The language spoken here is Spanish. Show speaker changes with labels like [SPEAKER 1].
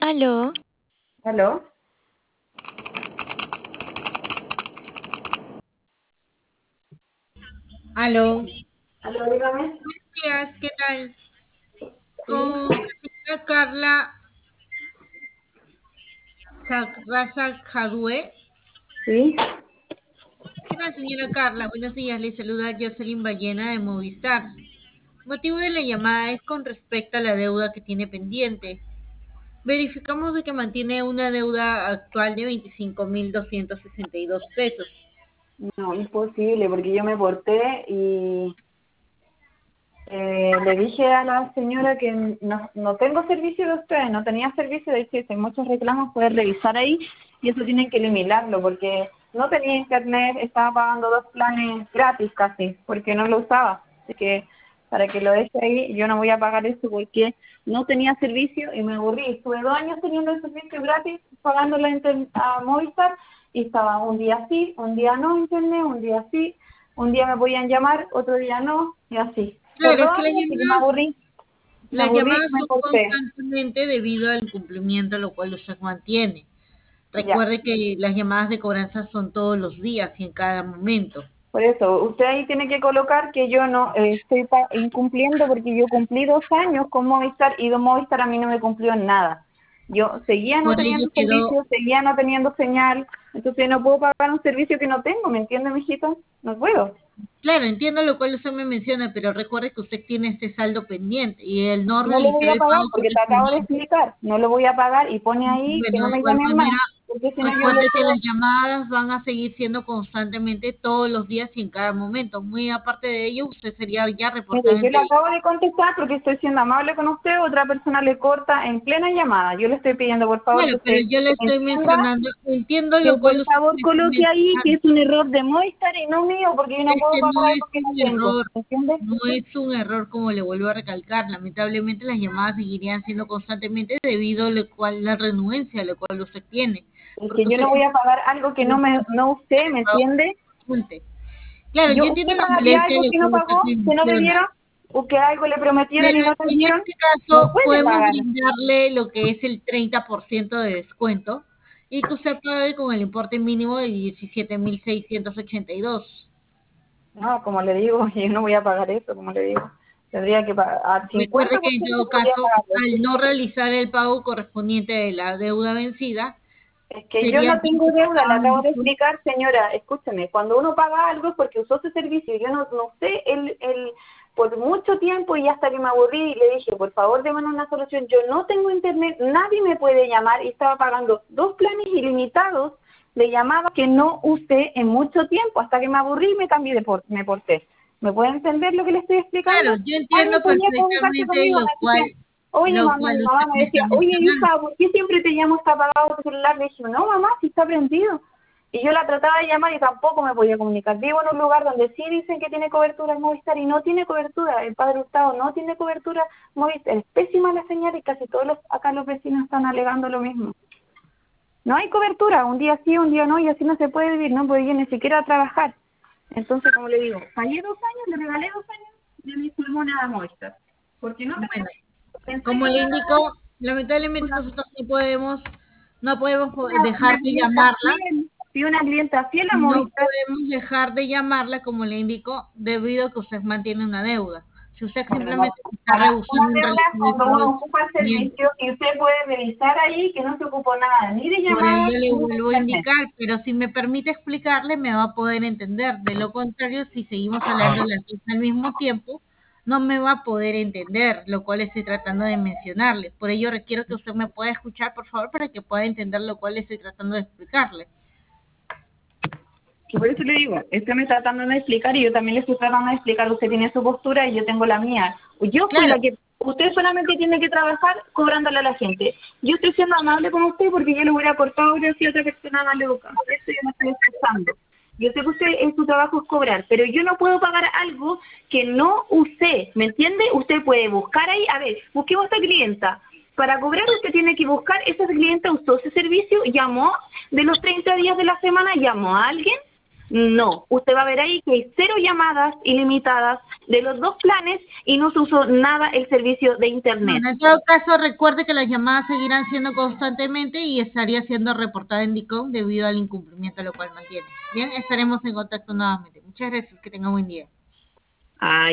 [SPEAKER 1] Aló,
[SPEAKER 2] ¿Aló?
[SPEAKER 3] Aló.
[SPEAKER 2] ¿Aló, dígame?
[SPEAKER 3] Buenos días, ¿qué tal?
[SPEAKER 2] Sí,
[SPEAKER 3] Con la señora Carla Raza Jadue.
[SPEAKER 2] sí.
[SPEAKER 3] ¿Qué tal, señora Carla? Buenos días, le saluda Jocelyn Ballena de Movistar. Motivo de la llamada es con respecto a la deuda que tiene pendiente. Verificamos de que mantiene una deuda actual de 25.262 pesos.
[SPEAKER 2] No, imposible, porque yo me porté y le dije a la señora que no tengo servicio de ustedes, no tenía servicio, de hecho, si hay muchos reclamos, pueden revisar ahí y eso tienen que eliminarlo, porque no tenía internet, estaba pagando 2 planes gratis casi, porque no lo usaba. Así que para que lo deje ahí, yo no voy a pagar eso porque no tenía servicio y me aburrí. Estuve 2 años teniendo el servicio gratis, pagando a Movistar, y estaba un día sí, un día no internet, un día sí, un día me podían llamar, otro día no, y así. Por
[SPEAKER 3] Claro,
[SPEAKER 2] dos
[SPEAKER 3] es que
[SPEAKER 2] años, y me
[SPEAKER 3] las
[SPEAKER 2] aburrí,
[SPEAKER 3] llamadas
[SPEAKER 2] me
[SPEAKER 3] son
[SPEAKER 2] corté.
[SPEAKER 3] constantemente debido al incumplimiento, lo cual usted mantiene.
[SPEAKER 2] Ya,
[SPEAKER 3] Recuerde que las llamadas de cobranza son todos los días y en cada momento.
[SPEAKER 2] por eso, usted ahí tiene que colocar que yo no estoy incumpliendo porque yo cumplí 2 años con Movistar y Movistar a mí no me cumplió en nada. Yo seguía no
[SPEAKER 3] Por ello
[SPEAKER 2] teniendo
[SPEAKER 3] quedó,
[SPEAKER 2] servicio, seguía no teniendo señal, entonces no puedo pagar un servicio que no tengo, ¿me entiende, mijito? No puedo.
[SPEAKER 3] claro, entiendo lo cual usted me menciona, pero recuerde que usted tiene este saldo pendiente y el no
[SPEAKER 2] No lo voy
[SPEAKER 3] realizar
[SPEAKER 2] a
[SPEAKER 3] el
[SPEAKER 2] pagar
[SPEAKER 3] pago
[SPEAKER 2] porque te acabo de
[SPEAKER 3] correspondiente.
[SPEAKER 2] explicar, no lo voy a pagar y pone ahí que
[SPEAKER 3] Bueno,
[SPEAKER 2] no
[SPEAKER 3] de
[SPEAKER 2] me
[SPEAKER 3] igual
[SPEAKER 2] llamen más,
[SPEAKER 3] manera,
[SPEAKER 2] porque si no yo
[SPEAKER 3] recuerde que
[SPEAKER 2] bloqueo.
[SPEAKER 3] las llamadas van a seguir siendo constantemente todos los días y en cada momento. Muy aparte de ello, usted sería ya reportada
[SPEAKER 2] Mire, yo
[SPEAKER 3] en
[SPEAKER 2] le acabo
[SPEAKER 3] peligro.
[SPEAKER 2] de contestar porque estoy siendo amable con usted, otra persona le corta en plena llamada. Yo le estoy pidiendo por favor que
[SPEAKER 3] Claro, pero
[SPEAKER 2] usted
[SPEAKER 3] yo le estoy
[SPEAKER 2] entienda,
[SPEAKER 3] mencionando, entiendo
[SPEAKER 2] que
[SPEAKER 3] lo cual
[SPEAKER 2] por
[SPEAKER 3] usted
[SPEAKER 2] favor
[SPEAKER 3] me está
[SPEAKER 2] coloque ahí que
[SPEAKER 3] mencionando.
[SPEAKER 2] es un error de Movistar y no mío, porque yo no puedo
[SPEAKER 3] Este no
[SPEAKER 2] pagar
[SPEAKER 3] es
[SPEAKER 2] algo que no
[SPEAKER 3] un
[SPEAKER 2] tengo,
[SPEAKER 3] error,
[SPEAKER 2] ¿entiende?
[SPEAKER 3] no es un error como le vuelvo a recalcar. Lamentablemente las llamadas seguirían siendo constantemente debido a lo cual la renuencia, lo cual usted tiene,
[SPEAKER 2] Es que
[SPEAKER 3] porque
[SPEAKER 2] yo
[SPEAKER 3] usted
[SPEAKER 2] no voy a pagar algo que no usé, ¿me entiende?
[SPEAKER 3] consulte. Claro, yo
[SPEAKER 2] ¿Usted
[SPEAKER 3] entiendo la
[SPEAKER 2] pagaría
[SPEAKER 3] molestia
[SPEAKER 2] algo
[SPEAKER 3] de lo
[SPEAKER 2] que no
[SPEAKER 3] cual usted
[SPEAKER 2] pagó,
[SPEAKER 3] me
[SPEAKER 2] que no le
[SPEAKER 3] menciona,
[SPEAKER 2] dieron, o que algo le prometieron y
[SPEAKER 3] pero
[SPEAKER 2] no le
[SPEAKER 3] en
[SPEAKER 2] dieron?
[SPEAKER 3] este
[SPEAKER 2] No
[SPEAKER 3] caso
[SPEAKER 2] puede
[SPEAKER 3] podemos
[SPEAKER 2] pagar.
[SPEAKER 3] brindarle lo que es el 30% de descuento y que usted pague con el importe mínimo de 17.682.
[SPEAKER 2] No, como le digo, yo no voy a pagar eso, como le digo. Tendría que pagar, al
[SPEAKER 3] Recuerde que en
[SPEAKER 2] 50%
[SPEAKER 3] todo
[SPEAKER 2] podría
[SPEAKER 3] caso,
[SPEAKER 2] pagarlo.
[SPEAKER 3] al no realizar el pago correspondiente de la deuda vencida,
[SPEAKER 2] Es que yo
[SPEAKER 3] sería
[SPEAKER 2] no tengo deuda, le acabo de
[SPEAKER 3] 24.
[SPEAKER 2] explicar, señora, escúcheme, cuando uno paga algo es porque usó su servicio, yo no sé, por mucho tiempo y hasta que me aburrí le dije, por favor, déme una solución, yo no tengo internet, nadie me puede llamar y estaba pagando 2 planes ilimitados de llamadas que no usé en mucho tiempo, hasta que me aburrí y me cambié me porté. ¿Me puede entender lo que le estoy explicando?
[SPEAKER 3] Claro, yo
[SPEAKER 2] Alguien
[SPEAKER 3] entiendo
[SPEAKER 2] podría comunicarse
[SPEAKER 3] perfectamente
[SPEAKER 2] conmigo, me decía, oye mamá, mi mamá
[SPEAKER 3] usted
[SPEAKER 2] me
[SPEAKER 3] me está
[SPEAKER 2] decía, oye
[SPEAKER 3] mencionando.
[SPEAKER 2] hija, ¿por qué siempre te llamo, está apagado tu celular? Le dije, no mamá, si está prendido. Y yo la trataba de llamar y tampoco me podía comunicar. Vivo en un lugar donde sí dicen que tiene cobertura el Movistar y no tiene cobertura. El Padre Hurtado no tiene cobertura Movistar. Es pésima la señal y casi todos acá los vecinos están alegando lo mismo. No hay cobertura, un día sí, un día no, y así no se puede vivir, no puede ir ni siquiera a trabajar. Entonces, como le digo, pagué 2 años, le regalé 2 años de mi pulmón a Movistar. Porque no tengo,
[SPEAKER 3] Bueno,
[SPEAKER 2] pensé
[SPEAKER 3] como
[SPEAKER 2] que
[SPEAKER 3] le
[SPEAKER 2] me iba a dar
[SPEAKER 3] indico, lamentablemente nosotros no podemos dejar
[SPEAKER 2] una
[SPEAKER 3] de
[SPEAKER 2] clienta
[SPEAKER 3] llamarla.
[SPEAKER 2] fiel, fui una clienta fiel a
[SPEAKER 3] No
[SPEAKER 2] Movistar.
[SPEAKER 3] podemos dejar de llamarla, como le indico, debido a que usted mantiene una deuda. Si usted
[SPEAKER 2] Bueno, no,
[SPEAKER 3] simplemente está
[SPEAKER 2] para una
[SPEAKER 3] rehusando en
[SPEAKER 2] deuda
[SPEAKER 3] realizar el
[SPEAKER 2] cuando
[SPEAKER 3] pago
[SPEAKER 2] uno
[SPEAKER 3] de
[SPEAKER 2] ocupa el
[SPEAKER 3] correspondiente,
[SPEAKER 2] servicio y usted puede revisar ahí que no se ocupó nada, ni de
[SPEAKER 3] por
[SPEAKER 2] llamadas
[SPEAKER 3] ello le
[SPEAKER 2] ni de
[SPEAKER 3] vuelvo a
[SPEAKER 2] internet.
[SPEAKER 3] indicar, pero si me permite explicarle, me va a poder entender. De lo contrario, si seguimos hablando las dos al mismo tiempo, no me va a poder entender, lo cual estoy tratando de mencionarle. Por ello requiero que usted me pueda escuchar, por favor, para que pueda entender lo cual estoy tratando de explicarle.
[SPEAKER 2] Y por eso le digo, usted me está tratando de explicar y yo también le estoy tratando de explicar, usted tiene su postura y yo tengo la mía. Yo fui
[SPEAKER 3] Claro,
[SPEAKER 2] la que, usted solamente tiene que trabajar cobrándole a la gente. Yo estoy siendo amable con usted porque yo le hubiera cortado ahora si otra persona mal educada. Por eso yo me estoy esforzando. Yo sé que usted en su trabajo es cobrar, pero yo no puedo pagar algo que no usé, ¿me entiende? Usted puede buscar ahí, a ver, busquemos a esta clienta. Para cobrar usted tiene que buscar, esa clienta usó ese servicio, llamó, de los 30 días de la semana, llamó a alguien, No, usted va a ver ahí que hay 0 llamadas ilimitadas de los 2 planes y no se usó nada el servicio de internet.
[SPEAKER 3] Bueno, en todo caso, recuerde que las llamadas seguirán siendo constantemente y estaría siendo reportada en DICOM debido al incumplimiento, lo cual mantiene. Bien, estaremos en contacto nuevamente. Muchas gracias, que tenga buen día.
[SPEAKER 2] Ah,